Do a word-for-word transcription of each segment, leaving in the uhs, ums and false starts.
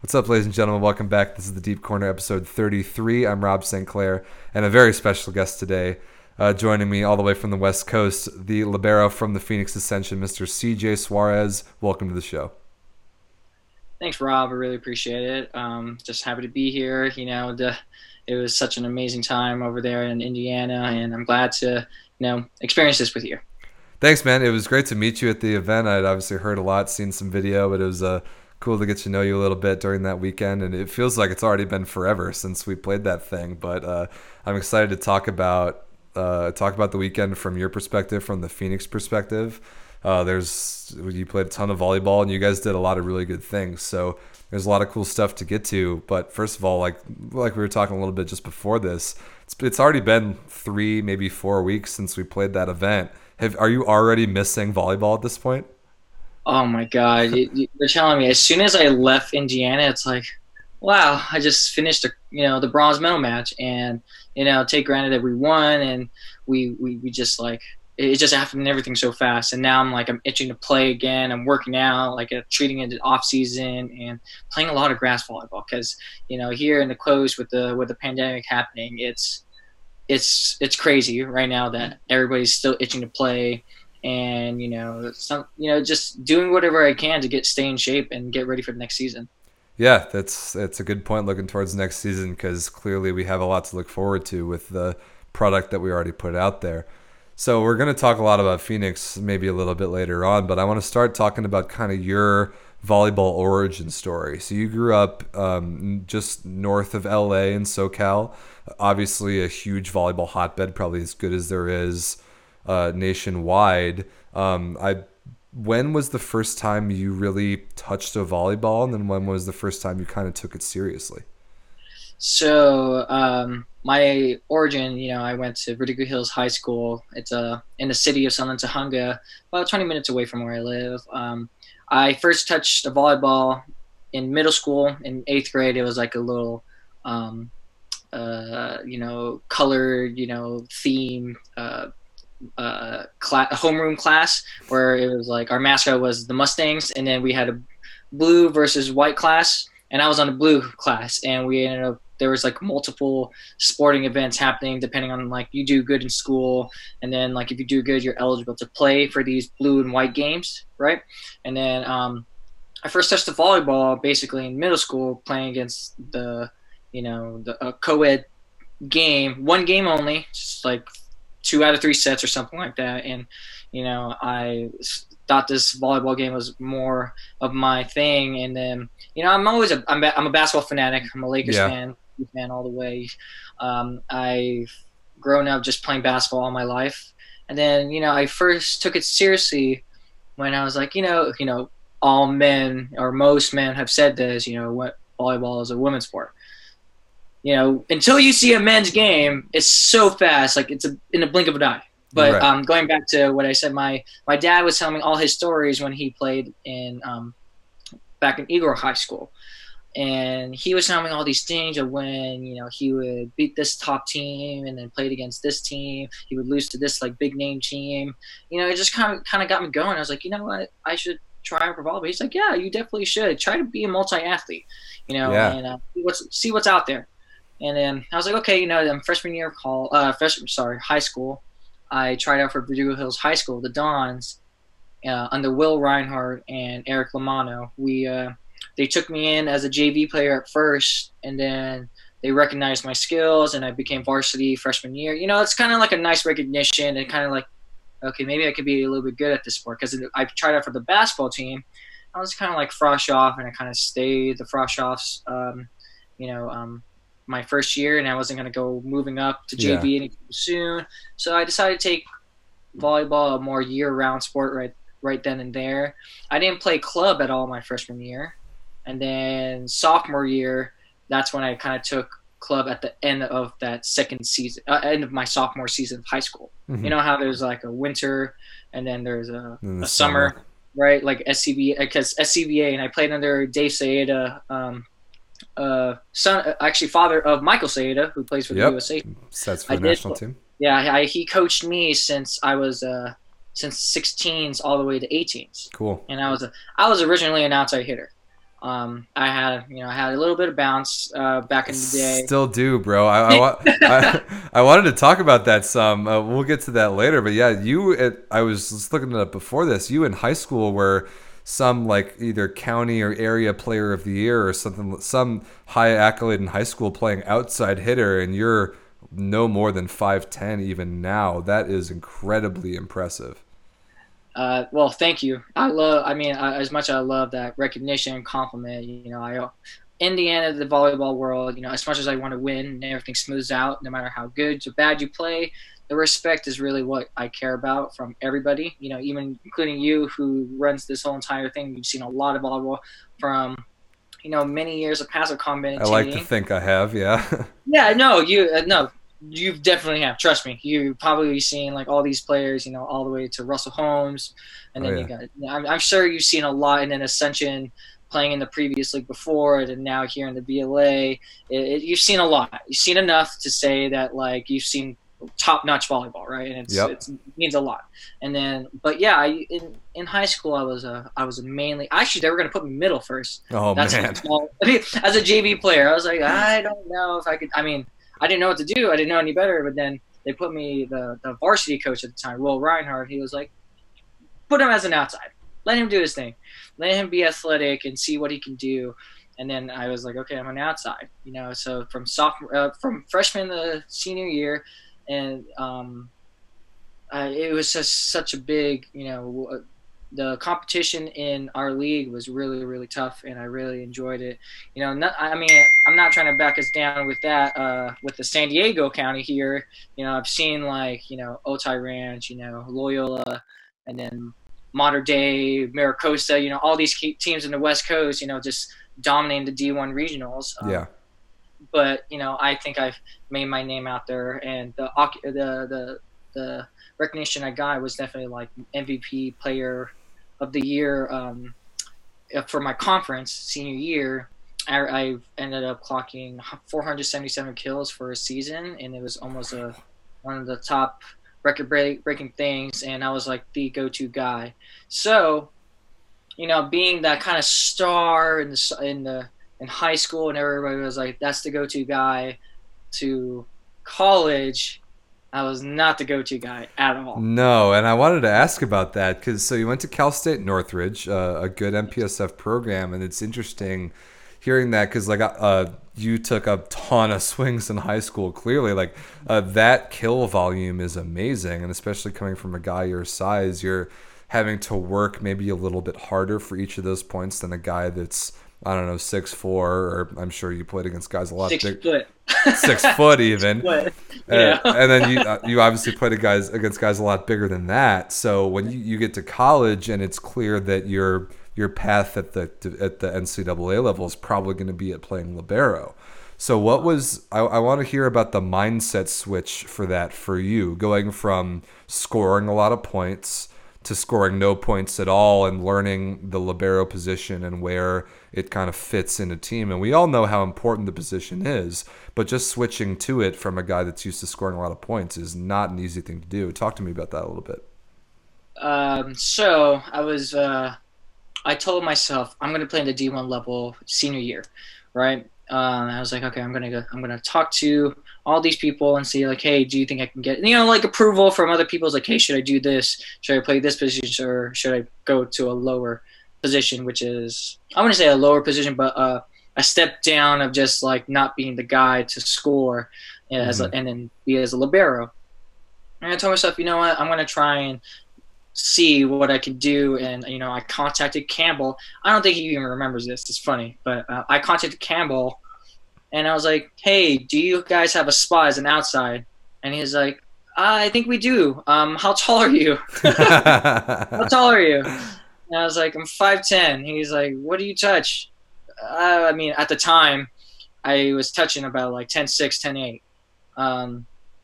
What's up, ladies and gentlemen? Welcome back. This is the Deep Corner, episode thirty-three. I'm Rob Saint Clair, and a very special guest today. Uh, joining me all the way from the West Coast, the libero from the Phoenix Ascension, Mister C J Suarez. Welcome to the show. Thanks, Rob. I really appreciate it. Um, just happy to be here. You know, the, it was such an amazing time over there in Indiana, and I'm glad to, you know, experience this with you. Thanks, man. It was great to meet you at the event. I'd obviously heard a lot, seen some video, but it was uh, cool to get to know you a little bit during that weekend. And it feels like it's already been forever since we played that thing. But uh, I'm excited to talk about uh, talk about the weekend from your perspective, from the Phoenix perspective. Uh, there's you played a ton of volleyball, and you guys did a lot of really good things. So there's a lot of cool stuff to get to. But first of all, like like we were talking a little bit just before this, it's, it's already been three, maybe four weeks since we played that event. Have, are you already missing volleyball at this point? Oh my God, you, you're telling me. As soon as I left Indiana, it's like, wow, I just finished, a, you know, the bronze medal match, and you know, take granted that we won, and we we, we just like it just happened and everything so fast. And now I'm like, I'm itching to play again. I'm working out, like uh, treating it off season, and playing a lot of grass volleyball because you know, here in the coast with the with the pandemic happening, it's it's it's crazy right now that everybody's still itching to play, and you know, some you know, just doing whatever I can to get stay in shape and get ready for the next season. Yeah, that's that's a good point looking towards next season because clearly we have a lot to look forward to with the product that we already put out there. So we're going to talk a lot about Phoenix maybe a little bit later on, but I want to start talking about kind of your volleyball origin story. So you grew up um, just north of L A in SoCal, obviously a huge volleyball hotbed, probably as good as there is uh, nationwide. Um, I when was the first time you really touched a volleyball, and then when was the first time you kind of took it seriously? So um, my origin, you know, I went to Vertigo Hills High School. It's uh, in the city of Sunland, Tahunga, about twenty minutes away from where I live. Um, I first touched a volleyball in middle school. In eighth grade, it was like a little, um, uh, you know, colored, you know, theme uh, uh, cla- homeroom class where it was like our mascot was the Mustangs, and then we had a blue versus white class, and I was on the blue class, and we ended up there was like multiple sporting events happening depending on like you do good in school, and then like if you do good, you're eligible to play for these blue and white games, right? And then um, I first touched the volleyball basically in middle school, playing against the, you know, the uh, co-ed game, one game only, just like two out of three sets or something like that. And you know, I thought this volleyball game was more of my thing. And then you know, I'm always a I'm, a, I'm a basketball fanatic. I'm a Lakers Yeah. fan, fan all the way. Um, I've grown up just playing basketball all my life, and then you know, I first took it seriously when I was like, you know, you know, all men or most men have said this, you know, what volleyball is a women's sport. You know, until you see a men's game, it's so fast, like it's a, in a blink of an eye. But Right. um, going back to what I said, my, my dad was telling me all his stories when he played in um, back in Igor High School. And he was telling me all these things of when, you know, he would beat this top team and then played against this team. He would lose to this like big name team. You know, it just kind of kind of got me going. I was like, you know what, I should try out for volleyball. He's like, yeah, you definitely should. Try to be a multi-athlete, you know, Yeah. and uh, see what's see what's out there. And then I was like, okay, you know, then freshman year of call, uh, freshman, sorry, high school, I tried out for Verdugo Hills High School, the Dons, uh, under Will Reinhardt and Eric Lamano. We uh, they took me in as a J V player at first, and then they recognized my skills, and I became varsity freshman year. You know, it's kind of like a nice recognition, and kind of like, okay, maybe I could be a little bit good at this sport, because I tried out for the basketball team. I was kind of like frosh off, and I kind of stayed the frosh offs, um, you know, um, my first year, and I wasn't going to go moving up to J V Yeah. anytime soon. So I decided to take volleyball, a more year-round sport, right right then and there. I didn't play club at all my freshman year. And then sophomore year, that's when I kind of took club at the end of that second season, uh, end of my sophomore season of high school. Mhm. You know how there's like a winter and then there's a, In the a summer, summer. right? Like S C V A, because S C V A, and I played under Dave Saeta, um, uh, son, actually father of Michael Saeta, who plays for the Yep. U S A. Sets for I the did, national team. yeah, I, he coached me since I was uh, since sixteens all the way to eighteens, Cool. and I was a, I was originally an outside hitter. Um, I had, you know, I had a little bit of bounce uh, back in the day. Still do, bro. I I, wa- I, I wanted to talk about that some. Uh, we'll get to that later. But yeah, you. At, I was just looking it up before this. You in high school were some like either county or area player of the year or something. Some high accolade in high school playing outside hitter, and you're no more than five ten even now. That is incredibly impressive. Uh, well, thank you. I love. I mean, I, as much as I love that recognition and compliment, you know, I in the end of the volleyball world, you know, as much as I want to win and everything smooths out, no matter how good or bad you play, the respect is really what I care about from everybody. You know, even including you, who runs this whole entire thing. You've seen a lot of volleyball from, you know, many years of passive I like to commentating. think I have. Yeah. Yeah, no, you uh, no, you definitely have. Trust me, you probably seen like all these players, you know, all the way to Russell Holmes, and Oh then you yeah. got. I'm, I'm sure you've seen a lot, and then Ascension playing in the previous league before it, and now here in the B L A. It, it, you've seen a lot. You've seen enough to say that like you've seen top notch volleyball, right? And it's Yep. it's it means a lot. And then, but yeah, I, in in high school, I was a I was a mainly actually they were gonna put me middle first. Oh That's man. how I mean, as a J V player, I was like, I don't know if I could. I mean, I didn't know what to do. I didn't know any better. But then they put me the the varsity coach at the time, Will Reinhardt. He was like, put him as an outside. Let him do his thing. Let him be athletic and see what he can do. And then I was like, okay, I'm an outside. You know, so from sophomore, uh, from freshman to senior year, and um, uh, it was just such a big, you know, the competition in our league was really, really tough, and I really enjoyed it. You know, not, I mean, I'm not trying to back us down with that. Uh, with the San Diego County here, you know, I've seen like, you know, Otay Ranch, you know, Loyola, and then Mater Dei, Maricosta, you know, all these teams in the West Coast, you know, just dominating the D one regionals. Um, Yeah. but you know, I think I've made my name out there, and the the the the recognition I got was definitely like M V P player of the year um, for my conference senior year. I, I ended up clocking four hundred seventy-seven kills for a season, and it was almost a one of the top record break, breaking things. And I was like the go-to guy. So, you know, being that kind of star in the in the in high school, and everybody was like, "That's the go-to guy." To college, I was not the go-to guy at all. No, and I wanted to ask about that because so you went to Cal State Northridge, uh, a good M P S F program, and it's interesting hearing that because like uh, you took a ton of swings in high school. Clearly, like uh, that kill volume is amazing, and especially coming from a guy your size, you're having to work maybe a little bit harder for each of those points than a guy that's I don't know six four, or I'm sure you played against guys a lot Six big, foot. six foot even. What? Uh, Yeah. and then you uh, you obviously played a guys against guys a lot bigger than that. So when you, you get to college and it's clear that your your path at the at the N C double A level is probably going to be at playing libero. So what was I, I want to hear about the mindset switch for that for you, going from scoring a lot of points to scoring no points at all and learning the libero position and where it kind of fits in a team. And we all know how important the position is, but just switching to it from a guy that's used to scoring a lot of points is not an easy thing to do. Talk to me about that a little bit. Um, so I was, uh, I told myself I'm going to play in the D one level senior year, right? Um, I was like, okay, I'm gonna go. I'm gonna talk to all these people and see, like, hey, do you think I can get, you know, like approval from other people? It's like, hey, should I do this? Should I play this position, or should I go to a lower position, which is, I want to say a lower position, but uh, a step down of just like not being the guy to score as Mm-hmm. a, and then be as a libero. And I told myself, you know what, I'm gonna try and see what I could do. And, you know, I contacted Campbell. I don't think he even remembers this. It's funny. But uh, I contacted Campbell, and I was like, hey, do you guys have a spot as an outside? And he's like, I think we do. Um, how tall are you? How tall are you? And I was like, I'm five ten. He's like, what do you touch? Uh, I mean, at the time, I was touching about like ten six, ten eight. Um,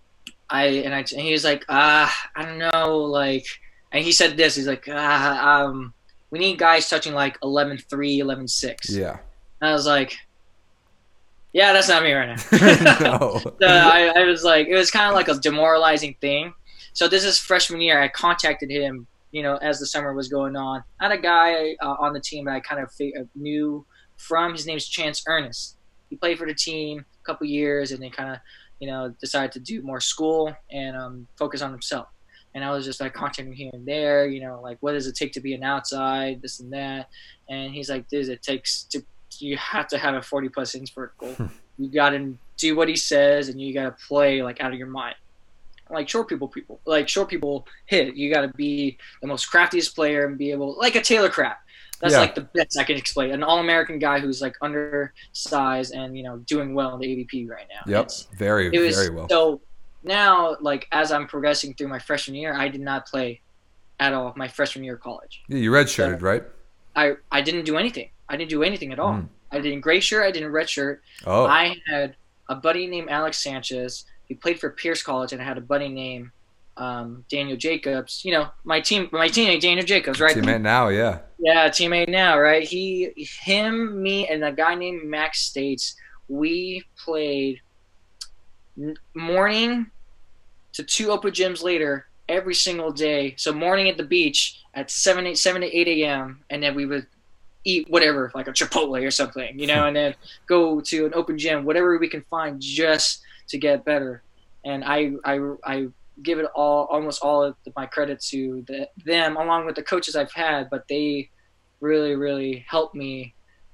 I and I and he was like, ah, I don't know, like, and he said this. He's like, ah, um, we need guys touching like eleven three, eleven six. Yeah. And I was like, yeah, that's not me right now. No. So I, I was like, it was kind of like a demoralizing thing. So this is freshman year. I contacted him, you know, as the summer was going on. I had a guy uh, on the team that I kind of knew from, his name's Chance Ernest. He played for the team a couple years and then kind of, you know, decided to do more school and um, focus on himself. And I was just like contacting him here and there, you know, like what does it take to be an outside, this and that. And he's like, dude, it takes to, you have to have a forty plus innings vertical. You got to do what he says and you got to play like out of your mind. Like short people, people like short people hit. You got to be the most craftiest player and be able, like a Taylor Craft. That's yeah. like the best I can explain. An all-American guy who's like undersized and, you know, doing well in the A V P right now. Yep, it's, very, it was, very well. So now, like as I'm progressing through my freshman year, I did not play at all my freshman year of college. Yeah, you redshirted, so, right? I, I didn't do anything. I didn't do anything at all. Mm. I didn't gray shirt. I didn't red shirt. Oh. I had a buddy named Alex Sanchez. He played for Pierce College, and I had a buddy named um, Daniel Jacobs. You know, my team, my teammate Daniel Jacobs, right? Teammate now, yeah. Yeah, teammate now, right? He, him, me, and a guy named Max States. We played morning to two open gyms later every single day. So morning at the beach at seven, eight, seven to eight a.m. and then we would eat whatever, like a Chipotle or something, you know, and then go to an open gym, whatever we can find just to get better. And I, I, I give it all, almost all of my credit to the, them, along with the coaches I've had, but they really, really helped me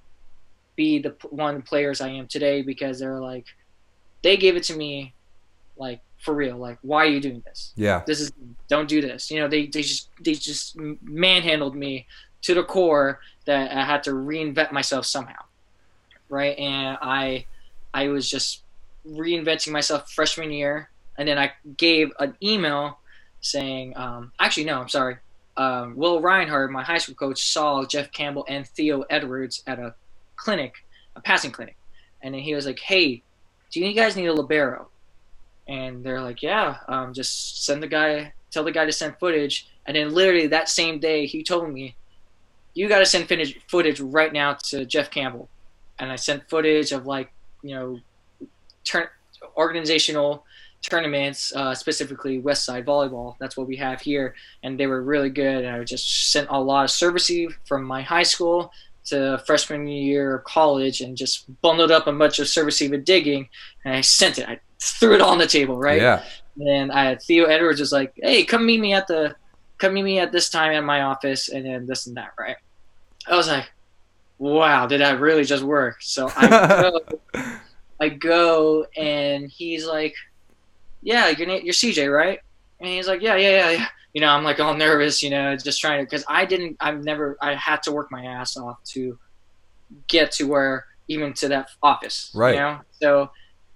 be the one of the players I am today, because they're like, they gave it to me, like for real, like, why are you doing this? Yeah, this is, don't do this. You know, they, they just, they just manhandled me to the core that I had to reinvent myself somehow. Right. And I, I was just reinventing myself freshman year. And then I gave an email saying, um, actually, no, I'm sorry. Um, Will Reinhardt, my high school coach, saw Jeff Campbell and Theo Edwards at a clinic, a passing clinic. And then he was like, hey, do you guys need a libero? And they're like, yeah, um, just send the guy, tell the guy to send footage. And then literally that same day, he told me, you got to send footage, footage right now to Jeff Campbell. And I sent footage of, like, you know, turn, organizational tournaments, uh, specifically West Side Volleyball. That's what we have here. And they were really good. And I just sent a lot of service from my high school to freshman year of college and just bundled up a bunch of service with digging. And I sent it. I threw it all on the table, right? Yeah. And I had Theo Edwards was like, hey, come meet me at the come meet me at this time at my office, and then this and that, right? I was like, wow, did that really just work? So I go, I go, and he's like, yeah, you're, you're C J, right? And he's like, yeah, yeah, yeah, yeah. You know, I'm like all nervous, you know, just trying to, because I didn't, I've never, I had to work my ass off to get to where, even to that office, right? You know? So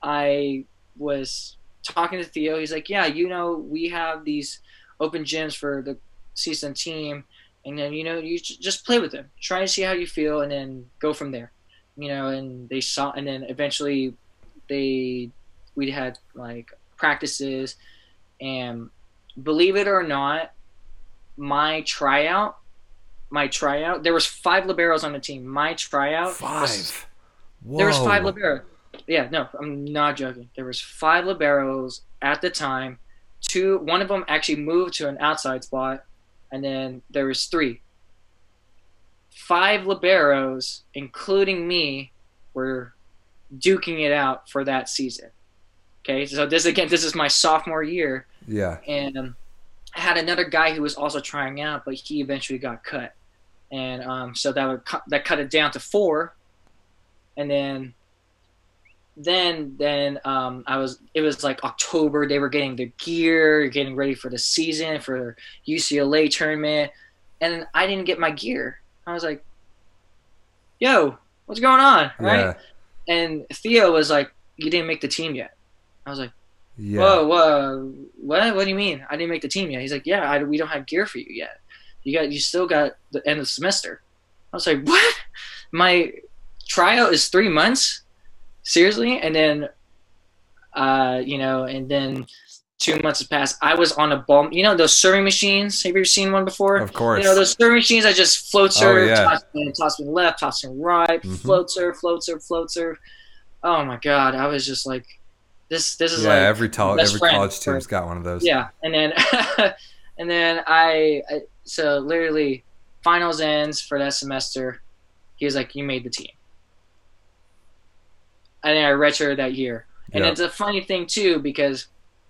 I was talking to Theo. He's like, yeah, you know, we have these open gyms for the season team, and then, you know, you just play with them, try to see how you feel, and then go from there, you know. And they saw, and then eventually they, we had like practices, and believe it or not, my tryout, my tryout, there was five liberos on the team. My tryout, five. Was, there was five liberos. Yeah, no, I'm not joking. There was five liberos at the time. Two, one of them actually moved to an outside spot, and then there was three. Five liberos, including me, were duking it out for that season. Okay, so this again, this is my sophomore year. Yeah. And um, I had another guy who was also trying out, but he eventually got cut, and um, so that would cut, that cut it down to four, and then. Then, then um, I was. It was like October. They were getting their gear, getting ready for the season for U C L A tournament, and I didn't get my gear. I was like, "Yo, what's going on?" Right? Yeah. And Theo was like, "You didn't make the team yet." I was like, yeah. "Whoa, whoa, what? What do you mean? I didn't make the team yet?" He's like, "Yeah, I, we don't have gear for you yet. You got, you still got the end of the semester." I was like, "What? My tryout is three months." Seriously? And then, uh, you know, and then two months have passed. I was on a ball. You know those serving machines? Have you ever seen one before? Of course. You know those serving machines that just float serve, oh, yeah. toss, toss me left, toss me right, mm-hmm. float serve, float serve, float serve. Oh my God! I was just like, this. This is yeah. like Every, to- every college team's got one of those. Yeah, and then, and then I, I. So literally, finals ends for that semester. He was like, "You made the team." and then I redshirted that year. And Yeah. it's a funny thing too because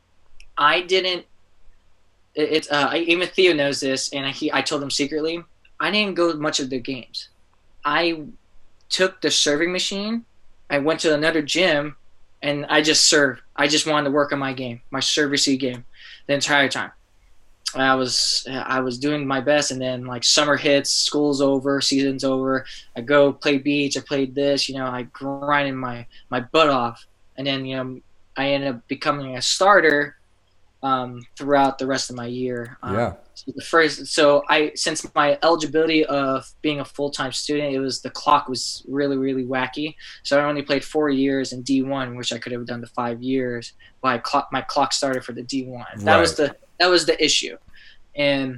I didn't. It, it's uh, I, even Theo knows this, and he I told him secretly. I didn't go much of the games. I took the serving machine. I went to another gym, and I just served. I just wanted to work on my game, my serve receive game, the entire time. I was I was doing my best, and then like summer hits, school's over, season's over. I go play beach. I played this, you know. I grinded my my butt off, and then you know I ended up becoming a starter um, throughout the rest of my year. Um, Yeah. so the first, so I since my eligibility of being a full time student, it was the clock was really really wacky. So I only played four years in D one, which I could have done the five years. But I clock my clock started for the D one. That was Right. the that was the issue. And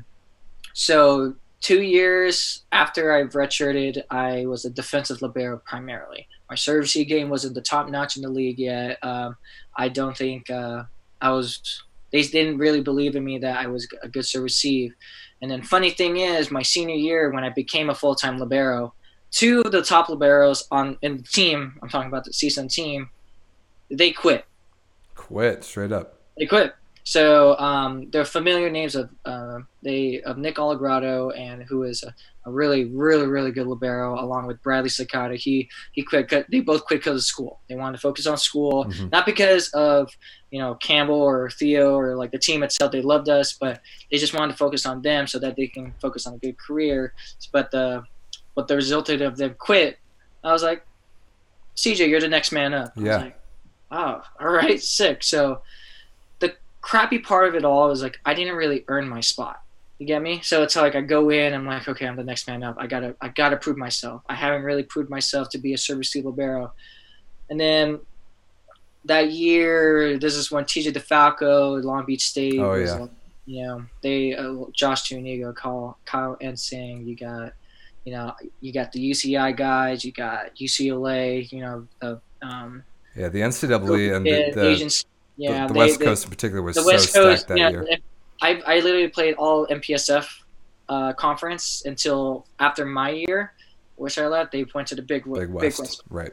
so two years after I redshirted, I was a defensive libero primarily. My serve C game wasn't the top notch in the league yet. Um, I don't think uh, I was. They didn't really believe in me that I was a good serve receive. And then funny thing is, my senior year when I became a full time libero, two of the top liberos on in the team, I'm talking about the season team, they quit. Quit straight up. They quit. So um, they're familiar names of uh, they of Nick Allegrado, and who is a, a really really really good libero, along with Bradley Sakata. He he quit. They both quit because of school. They wanted to focus on school, Mm-hmm. not because of you know Campbell or Theo or like the team itself. They loved us, but they just wanted to focus on them so that they can focus on a good career. But the what the resulted of them quit, I was like, C J, you're the next man up. I Yeah. was like, oh, all right, sick. So crappy part of it all is like I didn't really earn my spot. You get me? So it's like I go in, I'm like, okay, I'm the next man up. I gotta, I gotta prove myself. I haven't really proved myself to be a service libero. And then that year, this is when T J DeFalco, Long Beach State Oh, was, yeah. like, you know, they uh, Josh Tunigo, Kyle, Kyle Ensing. You got, you know, you got the U C I guys. You got U C L A. You know, the um, Yeah. The N C double E and the, the, Asians. Yeah, the, the they, West they, Coast in particular was the so West Coast, stacked that you know, year. I I literally played all M P S F uh, conference until after my year, which I left. They went to the Big Big Big West. West. Right.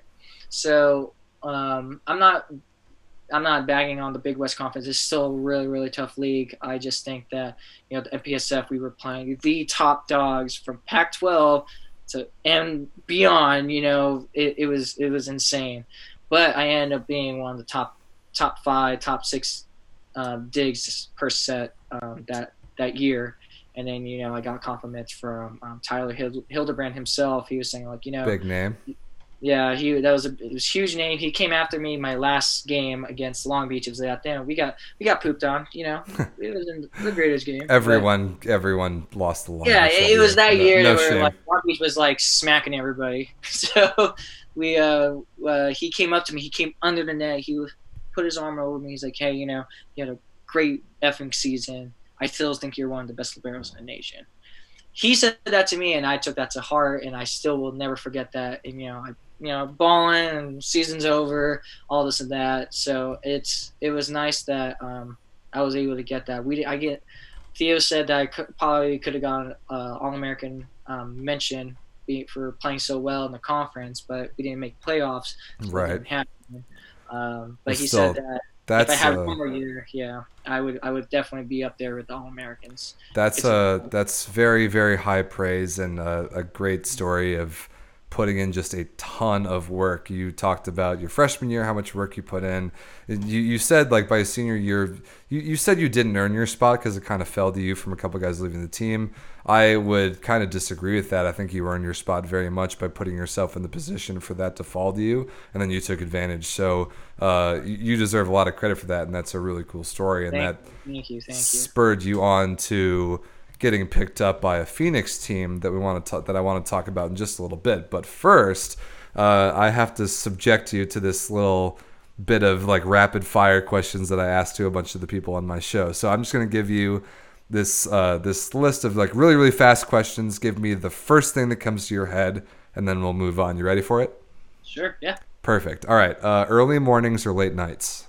So um, I'm not I'm not bagging on the Big West Conference. It's still a really really tough league. I just think that you know the M P S F we were playing the top dogs from Pac twelve to and beyond. You know it, it was it was insane, but I ended up being one of the top top five, top six um, digs per set um, that that year. And then you know I got compliments from um, Tyler Hild- Hildebrand himself. He was saying like you know Big name. yeah, he that was a it was a huge name. He came after me my last game against Long Beach. It was like, damn, we got we got pooped on. You know, it was in the greatest game. Everyone, but, everyone lost the Long yeah, Beach it, that was that no, year no where shame. like Long Beach was like smacking everybody. So we uh, uh he came up to me. He came under the net. He put his arm over me. He's like, hey, you know, you had a great effing season. I still think you're one of the best liberos in the nation. He said that to me, and I took that to heart, and I still will never forget that. And you know, I, you know, balling, and season's over, all this and that. So it's it was nice that um, I was able to get that. We I get Theo said that I could, probably could have gotten uh, All American um, mention for playing so well in the conference, but we didn't make playoffs. So Right. It didn't happen. Um, but Well, he still, said that that's if I had uh, one more year, yeah, I would I would definitely be up there with the All Americans. That's It's uh that's very very high praise and a, a great story of putting in just a ton of work. You talked about your freshman year, how much work you put in. You you said like by senior year, you, you said you didn't earn your spot because it kind of fell to you from a couple guys leaving the team. I would kind of disagree with that. I think you earned your spot very much by putting yourself in the position for that to fall to you, and then you took advantage. So uh, you deserve a lot of credit for that, and that's a really cool story. And thank, that thank you, thank you. spurred you on to getting picked up by a Phoenix team that we want to that I want to talk about in just a little bit. But first, uh, I have to subject you to this little bit of like rapid fire questions that I asked to a bunch of the people on my show. So I'm just going to give you this uh, this list of like really really fast questions. Give me the first thing that comes to your head, and then we'll move on. You ready for it? Sure, yeah. Perfect. All right. Uh, early mornings or late nights?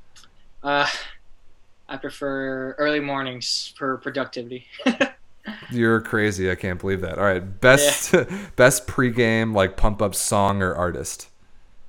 Uh, I prefer early mornings for productivity. You're crazy. I can't believe that. All right. Best Yeah. best pregame like pump up song or artist?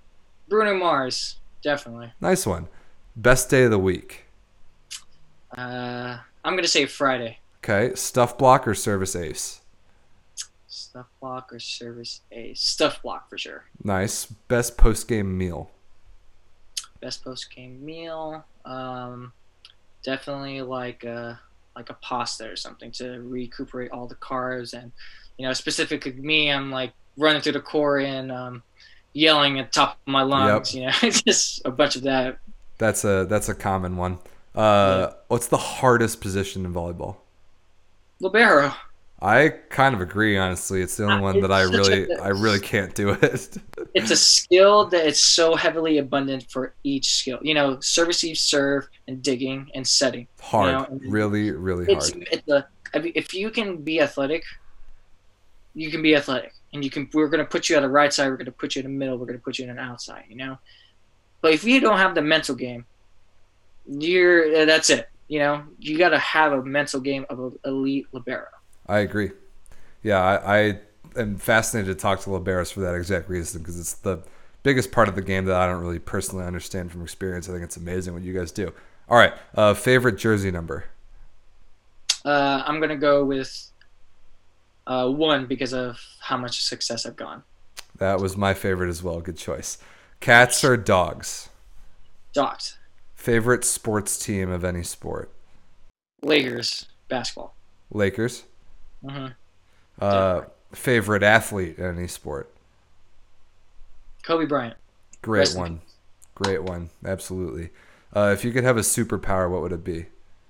Bruno Mars, definitely. Nice one. Best day of the week. Uh, I'm gonna say Friday. Okay, stuff block or service ace. Stuff block or service a stuff block for sure. Nice. Best post game meal. Best post game meal. Um, definitely like a like a pasta or something to recuperate all the carbs and you know specifically me, I'm like running through the quarry and um, yelling at the top of my Yep, lungs. You know, it's just a bunch of that. that's a that's a common one. Yeah, Uh, what's the hardest position in volleyball? libero. I kind of agree, honestly. It's the only Ah, one that I It's such a really I really can't do it. it's a skill that it's so heavily abundant for each skill. You know, serve, receive, serve, and digging and setting. You Hard, know, and really, really it's hard. it's a if you can be athletic, you can be athletic, and you can. We're going to put you at the right side. We're going to put you in the middle. We're going to put you in an outside. You know, but if you don't have the mental game, you're that's it. You know, you got to have a mental game of an elite libero. I agree. Yeah, I, I am fascinated to talk to liberos for that exact reason because it's the biggest part of the game that I don't really personally understand from experience. I think it's amazing what you guys do. All right, uh, favorite jersey number. Uh, I'm going to go with uh, one because of how much success I've gone. That was my favorite as well. Good choice. Cats or dogs? Docked. Favorite sports team of any sport? Lakers basketball. Lakers. hmm Uh, favorite athlete in any sport? Kobe Bryant. Great Rest in one. peace. Great one. Absolutely. Uh, if you could have a superpower, what would it be?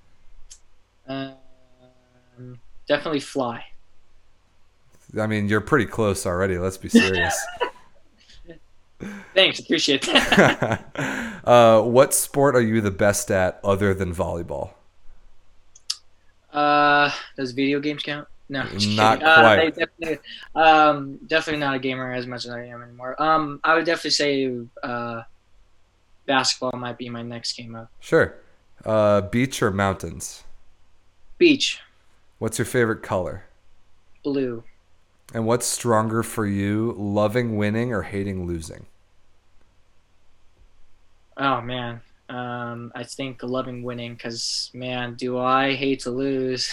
Um, definitely fly. I mean, you're pretty close already. Let's be serious. Thanks, appreciate that. uh, what sport are you the best at other than volleyball? uh, does video games count? No, just Not kidding. Uh, I quite. definitely, um, definitely not a gamer as much as I am anymore. Um, I would definitely say uh, basketball might be my next game up. Sure. Uh, beach or mountains? Beach, What's your favorite color? blue. And what's stronger for you, loving winning or hating losing? Oh man, um, I think loving winning because man, do I hate to lose.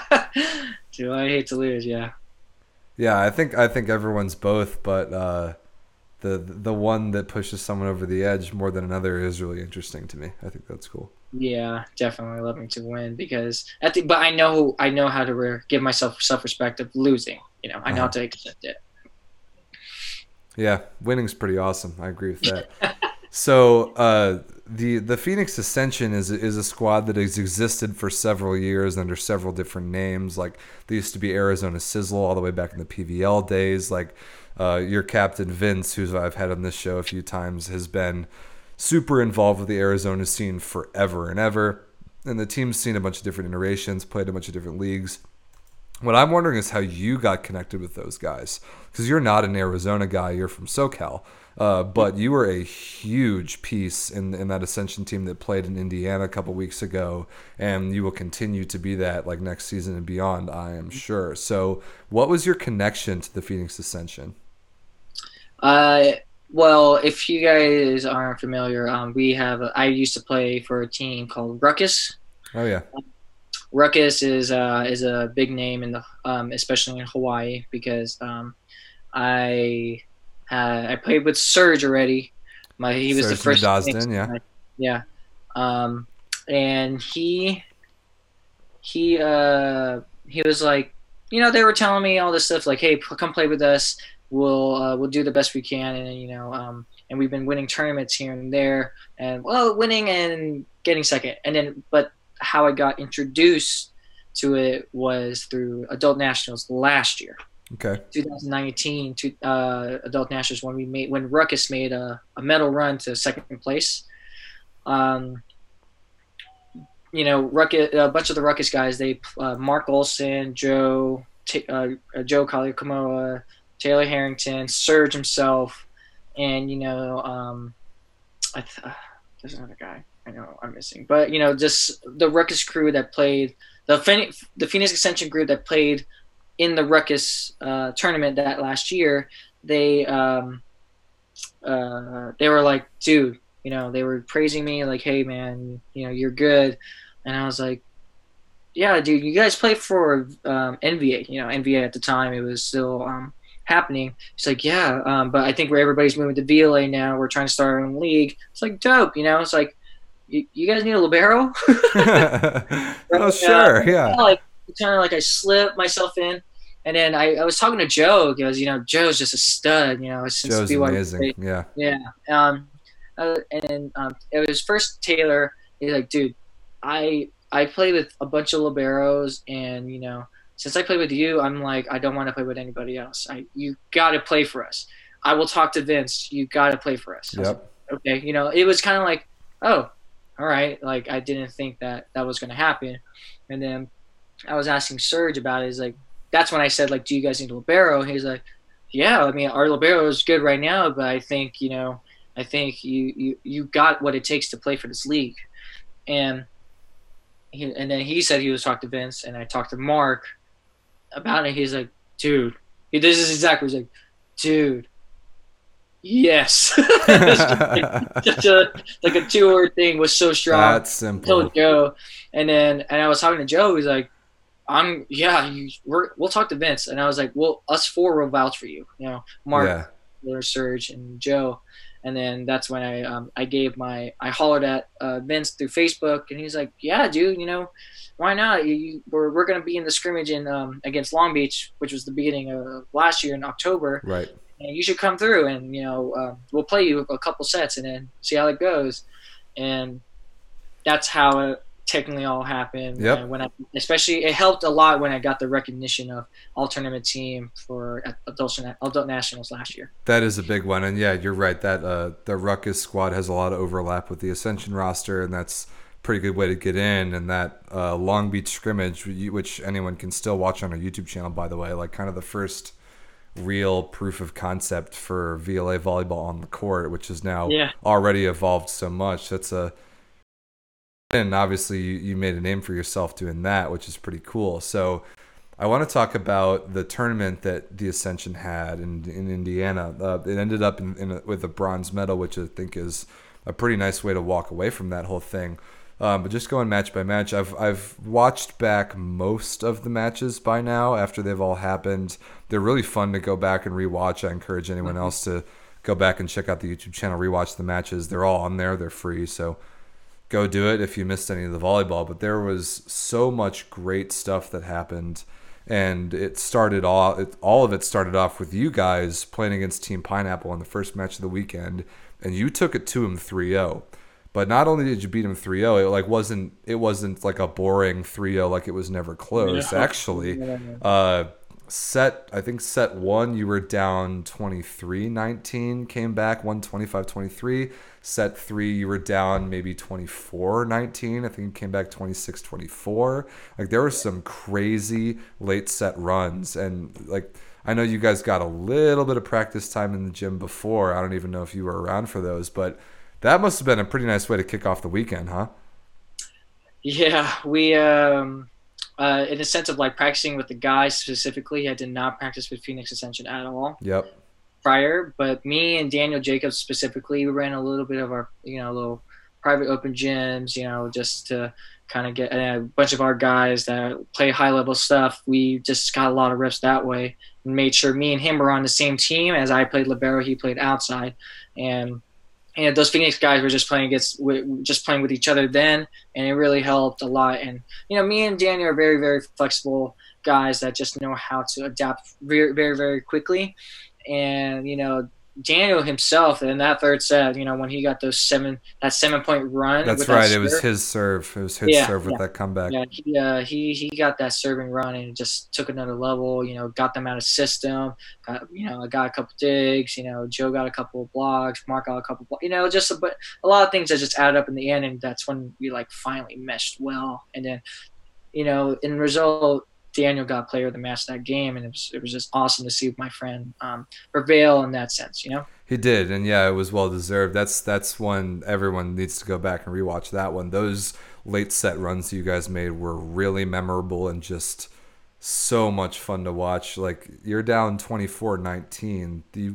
Do I hate to lose? Yeah. Yeah, I think I think everyone's both, but uh, the the one that pushes someone over the edge more than another is really interesting to me. I think that's cool. Yeah, definitely loving to win because at the, but I know I know how to re- give myself self respect of losing. You know, I know how Uh-huh. to accept it. Yeah, winning's pretty awesome. I agree with that. So uh, the the Phoenix Ascension is is a squad that has existed for several years under several different names. Like they used to be Arizona Sizzle all the way back in the P V L days. Like uh, your captain Vince, who I've had on this show a few times, has been super involved with the Arizona scene forever and ever. And the team's seen a bunch of different iterations, played a bunch of different leagues. What I'm wondering is how you got connected with those guys, because you're not an Arizona guy, you're from SoCal, uh, but you were a huge piece in in that Ascension team that played in Indiana a couple weeks ago, and you will continue to be that like next season and beyond, I am sure. So, what was your connection to the Phoenix Ascension? Uh, well, if you guys aren't familiar, um, we have a, I used to play for a team called Ruckus. Oh yeah, Ruckus is uh, is a big name in the um, especially in Hawaii because um, I had I played with Surge already. My he was the Serge first Dosden, yeah, yeah, um, and he he uh he was like, you know, they were telling me all this stuff like, hey, come play with us. We'll uh, we'll do the best we can, and you know, um, and we've been winning tournaments here and there, and well, winning and getting second, and then but how I got introduced to it was through Adult Nationals last year, okay, twenty nineteen, to uh, Adult Nationals when we made when Ruckus made a, a medal run to second place. Um, you know, Ruckus, a bunch of the Ruckus guys, they uh, Mark Olson, Joe, T- uh, uh, Joe Kalikamoa, Taylor Harrington, Surge himself, and you know, um, I th- uh, there's another guy I know I'm missing, but you know, just the Ruckus crew that played the Phoenix, the Phoenix Ascension group that played in the Ruckus uh, tournament that last year. They um, uh, they were like, dude, you know, they were praising me like, hey man, you know, you're good. And I was like, yeah, dude, you guys play for um, N V A. You know, N V A at the time it was still um, happening. He's like, yeah, um, but I think where everybody's moving to V L A now. We're trying to start our own league. It's like dope, you know. It's like, you, you guys need a libero. Oh, Right? Uh, sure, yeah. like kind of like I slipped myself in, and then I, I was talking to Joe because you know Joe's just a stud. You know, since Joe's B Y amazing. U. Yeah. Yeah. Um, uh, and then um, it was first Taylor. He's like, dude, I I play with a bunch of liberos, and you know, since I play with you, I'm like, I don't want to play with anybody else. I you got to play for us. I will talk to Vince. You got to play for us. I was like, Yep. okay. You know, it was kind of like, oh, all right. Like I didn't think that that was going to happen, and then I was asking Serge about it. He's like, that's when I said like, do you guys need a libero? He's like, yeah. I mean, our libero is good right now, but I think you know, I think you you you got what it takes to play for this league, and he, and then he said he was talking to Vince, and I talked to Mark about it. He's like, dude, he, this is exactly. He's like, dude, yes. It's just like, such a like a two word thing was so strong. That's I told simple. Joe, and then and I was talking to Joe. He's like, I'm yeah, you, we're, we'll talk to Vince, and I was like, well, us four will vouch for you. You know, Mark, Yeah. Serge, and Joe. And then that's when I um, I gave my I hollered at uh, Vince through Facebook, and he's like, yeah, dude, you know, why not? You, you, we're we're gonna be in the scrimmage in um, against Long Beach, which was the beginning of last year in October, Right. and you should come through, and you know, uh, we'll play you a couple sets, and then see how it goes. And that's how it technically all happened. Yep. And when I, especially, it helped a lot when I got the recognition of all tournament team for adult adult nationals last year. That is a big one, and yeah, you're right. That uh, the Ruckus squad has a lot of overlap with the Ascension roster, and that's a pretty good way to get in. And that uh, Long Beach scrimmage, which anyone can still watch on our YouTube channel, by the way, like kind of the first real proof of concept for V L A volleyball on the court, which has now Yeah. already evolved so much. That's a and obviously you, you made a name for yourself doing that, which is pretty cool. So I want to talk about the tournament that the Ascension had in in Indiana. Uh, it ended up in, in a, with a bronze medal, which I think is a pretty nice way to walk away from that whole thing. Um, but just going match by match, I've I've watched back most of the matches by now after they've all happened. They're really fun to go back and rewatch. I encourage anyone Mm-hmm. else to go back and check out the YouTube channel, rewatch the matches. They're all on there. They're free, so go do it if you missed any of the volleyball. But there was so much great stuff that happened, and it started all it, all of it started off with you guys playing against Team Pineapple in the first match of the weekend, and you took it to them three oh. But not only did you beat them three oh, it like wasn't it wasn't like a boring three oh, like it was never close. Yeah. Actually, Yeah. uh, set I think set one you were down twenty-three nineteen, came back won twenty-five twenty-three. Set three you were down maybe twenty-four nineteen. I think you came back twenty-six twenty-four. Like there were some crazy late set runs, and like I know you guys got a little bit of practice time in the gym before. I don't even know if you were around for those, but that must have been a pretty nice way to kick off the weekend, huh? Yeah, we um, uh, in the sense of like practicing with the guys specifically, I did not practice with Phoenix Ascension at all Yep. prior. But me and Daniel Jacobs specifically, we ran a little bit of our you know little private open gyms, you know, just to kind of get and a bunch of our guys that play high level stuff. We just got a lot of reps that way and made sure me and him were on the same team. As I played libero, he played outside, and and those Phoenix guys were just playing against, just playing with each other then, and it really helped a lot. And you know, me and Daniel are very, very flexible guys that just know how to adapt very, very, very quickly. And you know, Daniel himself in that third set, you know, when he got those seven, that seven point run. That's with right. that It was serve, his serve. It was his Yeah, serve with yeah. that comeback. yeah, he, uh, he he got that serving run and just took another level. You know, got them out of system. Got, you know, I got a couple digs. You know, Joe got a couple of blocks. Mark got a couple. Of, you know, just a, but a lot of things that just added up in the end, and that's when we like finally meshed well. And then, you know, in result, Daniel got player of the match that game, and it was it was just awesome to see my friend um, prevail in that sense. You know. He did, and yeah, it was well deserved. That's that's one everyone needs to go back and rewatch that one. Those late set runs you guys made were really memorable and just so much fun to watch. Like you're down twenty-four nineteen. You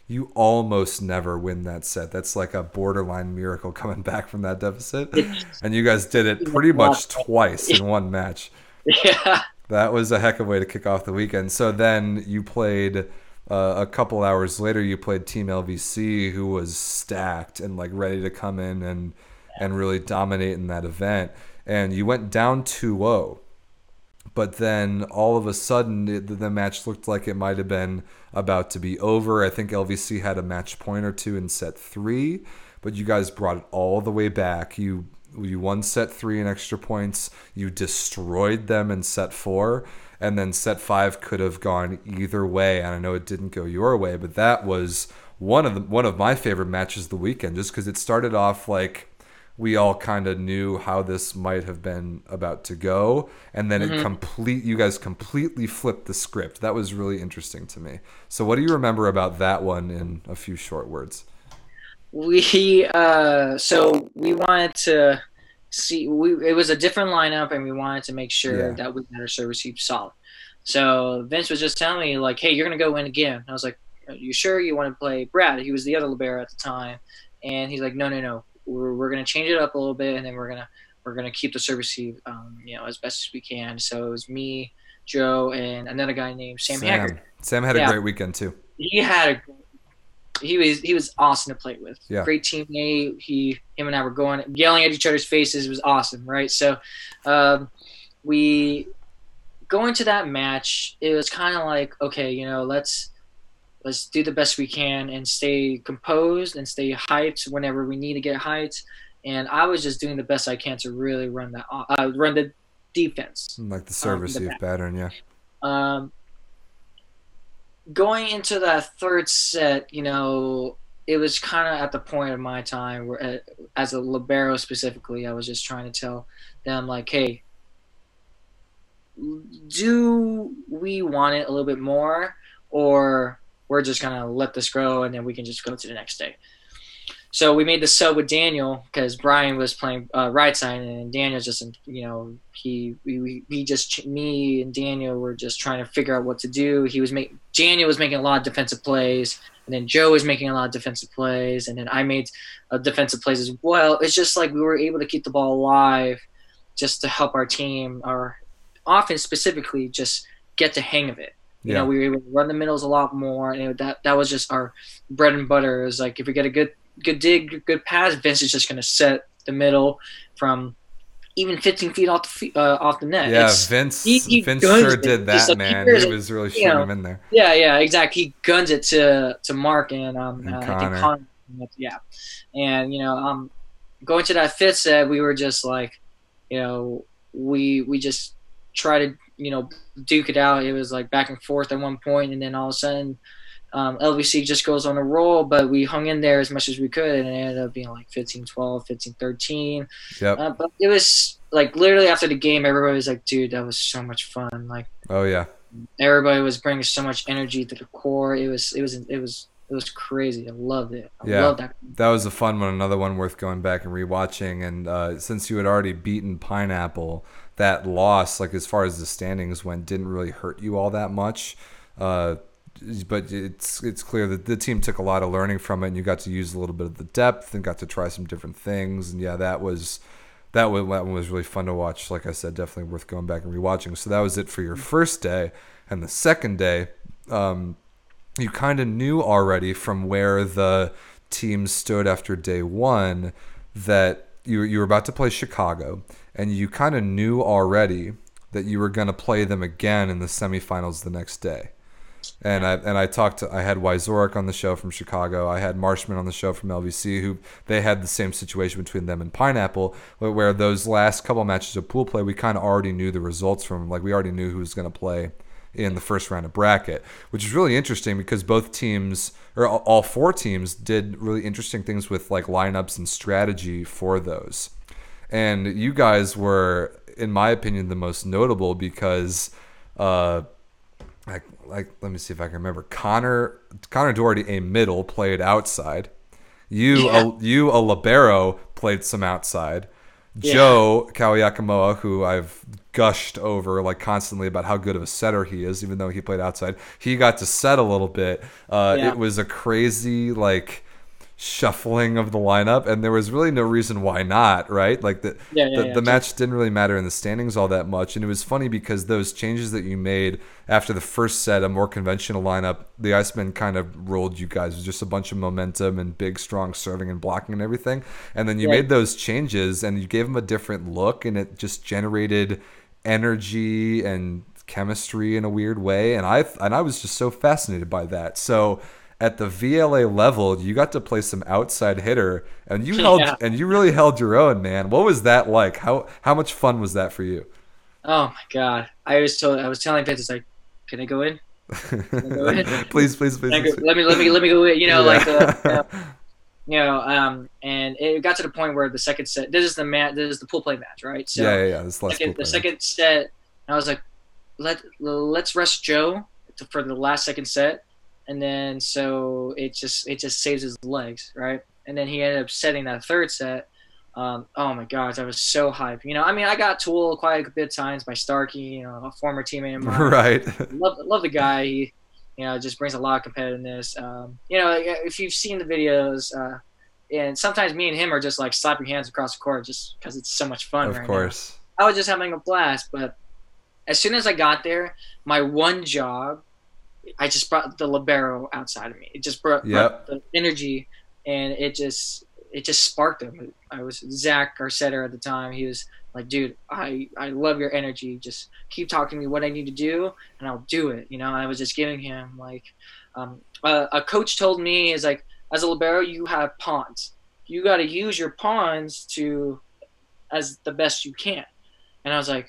you almost never win that set. That's like a borderline miracle coming back from that deficit. It's And you guys did it a pretty lot. much twice in one match. Yeah. That was a heck of a way to kick off the weekend. So then you played uh, a couple hours later. You played Team L V C, who was stacked and like ready to come in and and really dominate in that event. And you went down two oh. But then all of a sudden, it, the match looked like it might have been about to be over. I think L V C had a match point or two in set three, but you guys brought it all the way back. You you won set three in extra points. You destroyed them in set four, and then set five could have gone either way. And I know it didn't go your way, but that was one of the one of my favorite matches of the weekend, just because it started off like we all kind of knew how this might have been about to go, and then Mm-hmm. it complete you guys completely flipped the script. That was really interesting to me. So what do you remember about that one in a few short words? We uh, so we wanted to see. We it was a different lineup, and we wanted to make sure Yeah. that we had our service team solid. So Vince was just telling me like, "Hey, you're gonna go win again." I was like, "Are you sure you want to play Brad?" He was the other libero at the time, and he's like, "No, no, no. We're we're gonna change it up a little bit, and then we're gonna we're gonna keep the service team, um, you know, as best as we can." So it was me, Joe, and another guy named Sam, Haggard. Sam had a Yeah. great weekend too. He had a he was he was awesome to play with. Yeah. Great teammate. He him and I were going yelling at each other's faces. It was awesome, right? So um, we going to that match. It was kind of like, okay, you know, let's let's do the best we can and stay composed and stay hyped whenever we need to get hyped. And I was just doing the best I can to really run that uh, run the defense. Like the serve Um, the receive back. pattern, yeah. Um, going into that third set, you know, it was kind of at the point of my time where, uh, as a libero specifically, I was just trying to tell them like, hey, do we want it a little bit more, or we're just gonna let this grow and then we can just go to the next day. So we made the sub with Daniel because Brian was playing uh, right side, and Daniel just, you know, he we, we just me and Daniel were just trying to figure out what to do. He was make Daniel was making a lot of defensive plays, and then Joe was making a lot of defensive plays, and then I made uh, defensive plays as well. It's just like we were able to keep the ball alive, just to help our team, our offense specifically, just get the hang of it. You Yeah. know, we were able to run the middles a lot more, and it, that that was just our bread and butter. It was like if we get a good good dig, good pass, Vince is just going to set the middle from even fifteen feet off the fe- uh, off the net. Yeah, It's, Vince he- he Vince guns sure it. did Just that, like, man. here's He it, was really you shooting know. him in there. yeah, yeah, exactly. He guns it to to Mark and um, And uh, I Connor. think Connor. Yeah, and you know, um, going to that fifth set, we were just like, you know, we we just try to you know duke it out. It was like back and forth at one point, and then all of a sudden. Um, L V C just goes on a roll, but we hung in there as much as we could, and it ended up being like fifteen twelve, fifteen thirteen. Yep. Uh, but it was like literally after the game, everybody was like, dude, that was so much fun. Like Oh yeah. everybody was bringing so much energy to the core. It was, it was, it was, it was crazy. I loved it. I Yeah. loved that. That was a fun one, another one worth going back and rewatching. And uh, since you had already beaten Pineapple, that loss, like as far as the standings went, didn't really hurt you all that much. Uh, but it's it's clear that the team took a lot of learning from it, and you got to use a little bit of the depth and got to try some different things. And yeah, that was that was, that one was really fun to watch. Like I said, definitely worth going back and rewatching. So that was it for your first day, and the second day, um, you kind of knew already from where the team stood after day one that you you were about to play Chicago, and you kind of knew already that you were going to play them again in the semifinals the next day. And I and I talked to I had Wyzorek on the show from Chicago. I had Marshman on the show from L V C, who they had the same situation between them and Pineapple, where, where those last couple matches of pool play, we kind of already knew the results from. Like we already knew who was going to play in the first round of bracket, which is really interesting because both teams, or all all four teams, did really interesting things with like lineups and strategy for those. And you guys were, in my opinion, the most notable because. Uh, Like, like, let me see if I can remember. Connor, Connor Doherty, a middle, played outside. You, Yeah. a, you, a libero, played some outside. Yeah. Joe Kawayakamoa, who I've gushed over like constantly about how good of a setter he is, even though he played outside, he got to set a little bit. Uh, Yeah. it was a crazy like shuffling of the lineup, and there was really no reason why not, right? Like the Yeah. Yeah. the, Yeah. the Just match didn't really matter in the standings all that much, and it was funny because those changes that you made after the first set, a more conventional lineup, the Icemen kind of rolled you guys with just a bunch of momentum and big, strong serving and blocking and everything, and then you yeah. made those changes and you gave them a different look, and it just generated energy and chemistry in a weird way, and I and I was just so fascinated by that. So at the V L A level, you got to play some outside hitter, and you held Yeah. and you really held your own, man. What was that like? How how much fun was that for you? Oh my God. I was told I was telling Vince, it's like, can I go in? Can I go in? please, please, Can please, I go, please. let me let me let me go in. You know, like uh, you know, Yeah. you know, um, and it got to the point where the second set. This is the mat. This is the pool play match, right? yeah, So yeah, yeah. This last second, pool the play match. second set, I was like, let let's rest Joe for the last second set, and then so it just it just saves his legs, right? And then he ended up setting that third set. Um, oh my gosh, I was so hyped. You know, I mean, I got tooled quite a bit of times by Starkey, you know, a former teammate of mine. Right. Love love the guy. He, you know, just brings a lot of competitiveness. Um, you know, if you've seen the videos, uh, and sometimes me and him are just like slapping hands across the court just because it's so much fun Of right now. course. I was just having a blast, but as soon as I got there, my one job, I just brought the libero outside of me. It just brought, brought Yep. the energy, and it just it just sparked him. I was Zach, our setter at the time. He was like, "Dude, I I love your energy. Just keep talking to me what I need to do, and I'll do it." You know, I was just giving him like, um, a, a coach told me is like, as a libero, you have pawns. You got to use your pawns to as the best you can. And I was like,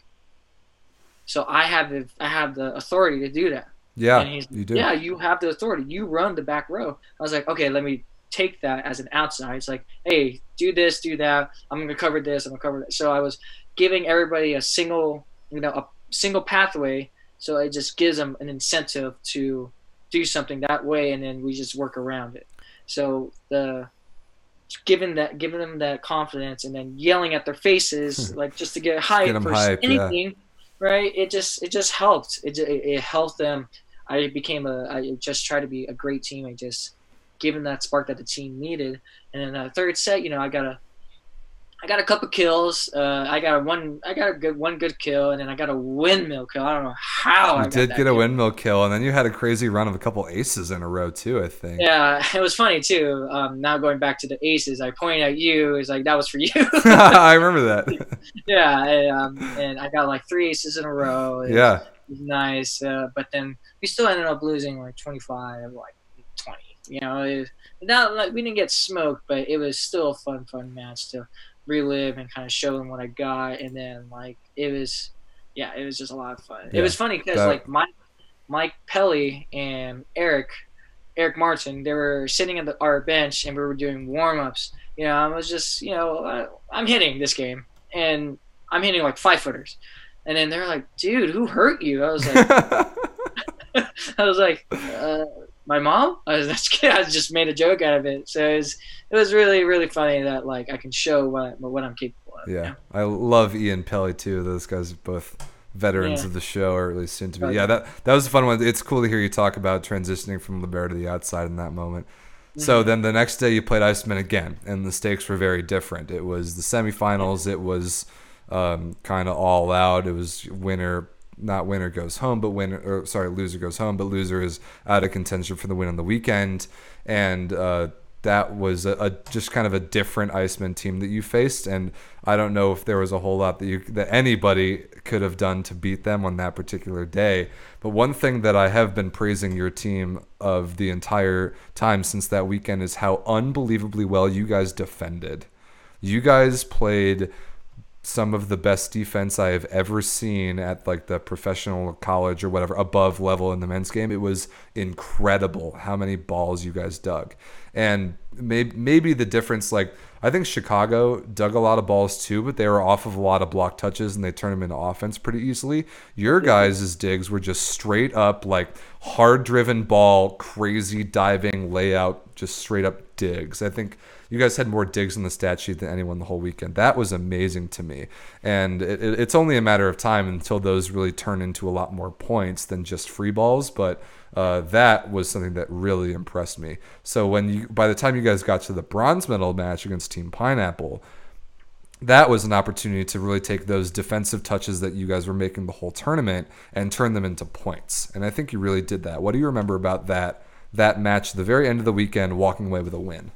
so I have the I have the authority to do that. And Yeah, he's like, you do. yeah, you have the authority. You run the back row. I was like, okay, let me take that as an outside. It's like, hey, do this, do that. I'm gonna cover this. I'm gonna cover that. So I was giving everybody a single, you know, a single pathway. So it just gives them an incentive to do something that way, and then we just work around it. So the giving that giving them that confidence and then yelling at their faces like just to get Just get hype them for hyped. Yeah. anything, right? It just it just helped. It it, it helped them. I became a I just tried to be a great teammate, just giving that spark that the team needed. And then the third set, you know, I got a I got a couple kills. Uh, I got a one. I got a good one good kill, and then I got a windmill kill. I don't know how You I got did get that a kill. windmill kill, and then you had a crazy run of a couple aces in a row too, I think. Yeah, it was funny too. Um, now going back to the aces, I pointed at you. It's like that was for you. I remember that. Yeah, and, um, and I got like three aces in a row. It was, Yeah. it was nice, uh, but then we still ended up losing like twenty-five, like twenty. You know, it, not like we didn't get smoked, but it was still a fun, fun match to relive and kind of show them what I got. And then like it was, yeah, it was just a lot of fun. Yeah, It was funny because that- like Mike, Mike Pelly and Eric, Eric Martin, they were sitting at the, our bench and we were doing warm ups. You know, I was just, you know, I, I'm hitting this game and I'm hitting like five footers. And then they're like, dude, who hurt you? I was like, I was like, uh, my mom? I was, that's I just made a joke out of it. So it was, it was really, really funny that like I can show what, I, what I'm capable of. Yeah, You know? I love Ian Pelly too. Those guys are both veterans Yeah. of the show, or at least soon to be. Oh, Yeah, yeah. that that was a fun one. It's cool to hear you talk about transitioning from libero to the outside in that moment. So Mhm. then the next day you played Iceman again, and the stakes were very different. It was the semifinals. It was um, kind of all out. It was winner, not winner goes home, but winner, or sorry, loser goes home, but loser is out of contention for the win on the weekend. And uh, that was a, a just kind of a different Iceman team that you faced. And I don't know if there was a whole lot that you that anybody could have done to beat them on that particular day. But one thing that I have been praising your team of the entire time since that weekend is how unbelievably well you guys defended. You guys played some of the best defense I have ever seen at like the professional college or whatever above level in the men's game. It was incredible how many balls you guys dug. And maybe maybe the difference, like I think Chicago dug a lot of balls too, but they were off of a lot of block touches and they turned them into offense pretty easily. Your guys' digs were just straight up like hard driven ball, crazy diving layout, just straight up digs. I think you guys had more digs in the stat sheet than anyone the whole weekend. That was amazing to me. And it, it, it's only a matter of time until those really turn into a lot more points than just free balls. But uh, that was something that really impressed me. So when you, by the time you guys got to the bronze medal match against Team Pineapple, that was an opportunity to really take those defensive touches that you guys were making the whole tournament and turn them into points. And I think you really did that. What do you remember about that that match, the very end of the weekend, walking away with a win?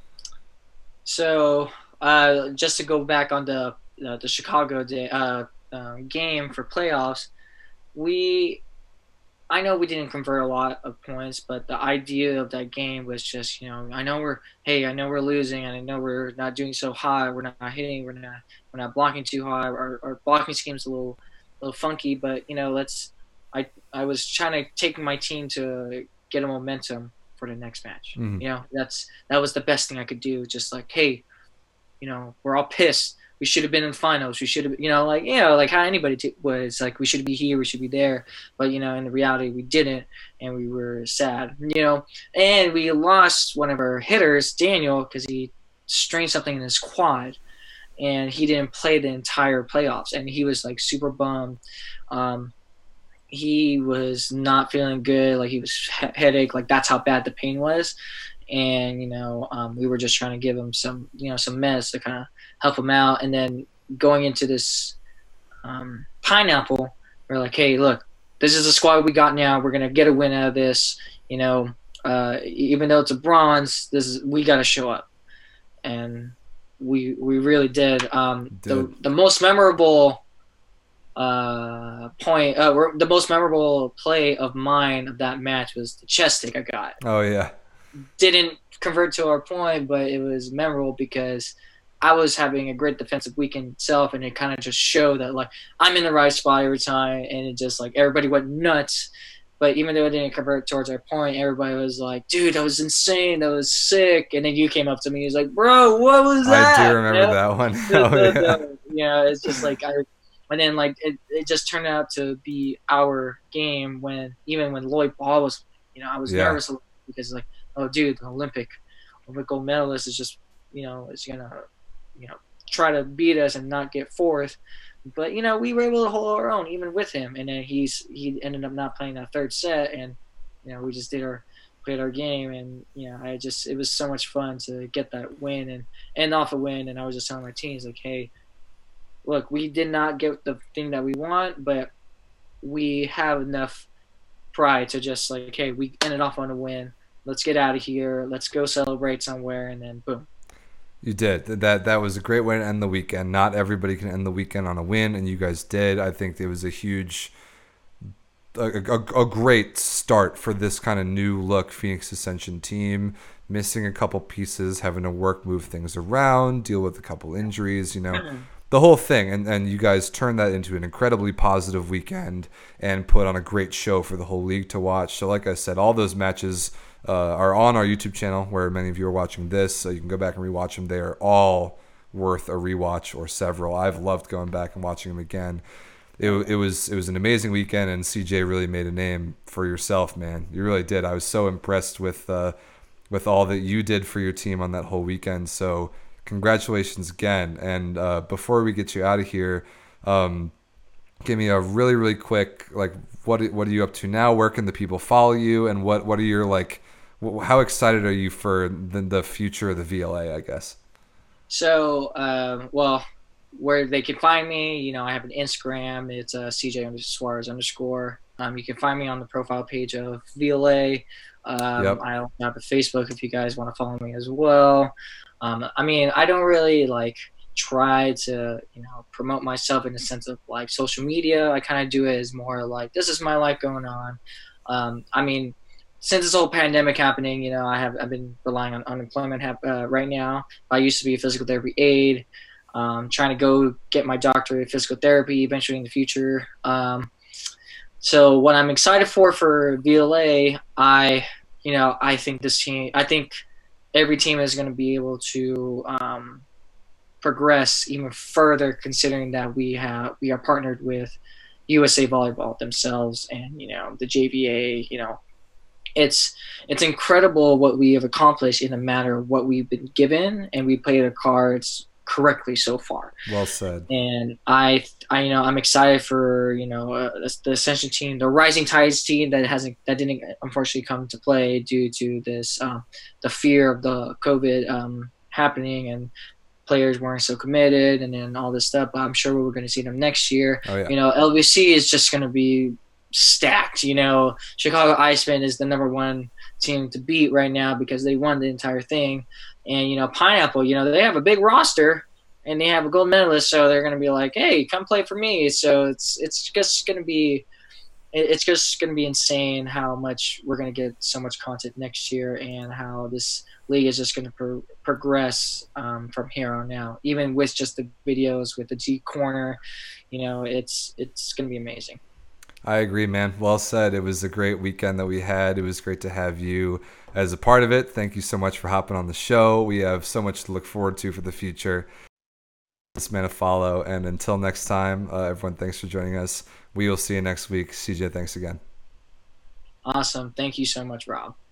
So uh, just to go back on the uh, the Chicago day, uh, uh, game for playoffs, we I know we didn't convert a lot of points, but the idea of that game was just, you know, I know we're hey, I know we're losing, and I know we're not doing so high, we're not hitting, we're not we're not blocking too high, our, our blocking scheme's a little a little funky, but you know, let's I I was trying to take my team to get a momentum for the next match. Mm-hmm. You know, that's that was the best thing I could do. Just like, hey, you know, we're all pissed. We should have been in the finals. We should have, you know, like, you know, like how anybody t- was like, we should be here, we should be there. But, you know, in the reality, we didn't, and we were sad, you know. And we lost one of our hitters, Daniel, because he strained something in his quad, and he didn't play the entire playoffs. And he was like super bummed. Um, he was not feeling good. Like he was he- headache. Like that's how bad the pain was. And, you know, um, we were just trying to give him some, you know, some meds to kind of help him out. And then going into this um, Pineapple, we're like, hey, look, this is the squad we got now. We're going to get a win out of this. You know, uh, even though it's a bronze, this is, we got to show up. And we we really did. Um, did. The, the most memorable uh, point, uh, the most memorable play of mine of that match was the chest stick I got. Oh, yeah. Didn't convert to our point, but it was memorable because I was having a great defensive weekend itself, and it kind of just showed that like I'm in the right spot every time, and it just like everybody went nuts. But even though it didn't convert towards our point, everybody was like, "Dude, that was insane. That was sick." And then you came up to me, he's like, "Bro, what was that?" I do remember you know? that one. The, Oh, the, yeah. the, you know, it's just like I. And then like it, it just turned out to be our game when even when Lloyd Ball was, you know, I was Yeah. nervous because like, oh, dude, the Olympic, Olympic gold medalist is just, you know, is gonna, you know, try to beat us and not get fourth. But you know, we were able to hold our own even with him. And then he's he ended up not playing that third set, and you know, we just did our played our game, and you know, I just it was so much fun to get that win and end off a win. And I was just telling my teams like, hey, look, we did not get the thing that we want, but we have enough pride to just like, hey, we ended off on a win. Let's get out of here. Let's go celebrate somewhere, and then boom. You did. That that was a great way to end the weekend. Not everybody can end the weekend on a win, and you guys did. I think it was a huge, a, a, a great start for this kind of new look Phoenix Ascension team. Missing a couple pieces, having to work, move things around, deal with a couple injuries, you know, the whole thing. And, and you guys turned that into an incredibly positive weekend and put on a great show for the whole league to watch. So like I said, all those matches Uh, are on our YouTube channel where many of you are watching this, so you can go back and rewatch them. They are all worth a rewatch or several. I've loved going back and watching them again. It, it was it was an amazing weekend, and C J really made a name for yourself, man. You really did. I was so impressed with uh, with all that you did for your team on that whole weekend. So congratulations again. And uh, before we get you out of here, um, give me a really really quick like what what are you up to now? Where can the people follow you, and what what are your like how excited are you for the, the future of the V L A, I guess? So, uh, well, where they can find me, you know, I have an Instagram. It's uh, C J Suarez underscore. Um, you can find me on the profile page of V L A. Um, Yep. I also have a Facebook if you guys want to follow me as well. Um, I mean, I don't really, like, try to, you know, promote myself in the sense of, like, social media. I kind of do it as more like, this is my life going on. Um, I mean, since this whole pandemic happening, you know, I have I've been relying on unemployment hap- uh, right now. I used to be a physical therapy aide, um, trying to go get my doctorate in physical therapy eventually in the future. Um, so what I'm excited for for V L A, I, you know, I think this team, I think every team is going to be able to um, progress even further, considering that we have we are partnered with U S A Volleyball themselves, and you know the J V A. You know, it's it's incredible what we have accomplished in a matter of what we've been given, and we played our cards correctly so far. Well said. And I, I you know, I'm excited for you know uh, the Ascension team, the Rising Tides team that hasn't that didn't unfortunately come to play due to this um, the fear of the COVID um, happening, and players weren't so committed, and then all this stuff. But I'm sure we're going to see them next year. Oh yeah. You know, L B C is just going to be stacked. You know, Chicago Iceman is the number one team to beat right now because they won the entire thing. And, you know, Pineapple, you know, they have a big roster and they have a gold medalist, so they're going to be like, hey, come play for me. So it's it's just going to be it's just going to be insane how much we're going to get so much content next year, and how this league is just going to pro- progress um, from here on out. Even with just the videos with the G corner, you know, it's it's going to be amazing. I agree, man. Well said. It was a great weekend that we had. It was great to have you as a part of it. Thank you so much for hopping on the show. We have so much to look forward to for the future. This man a follow, and until next time, uh, everyone, thanks for joining us. We will see you next week. C J, thanks again. Awesome. Thank you so much, Rob.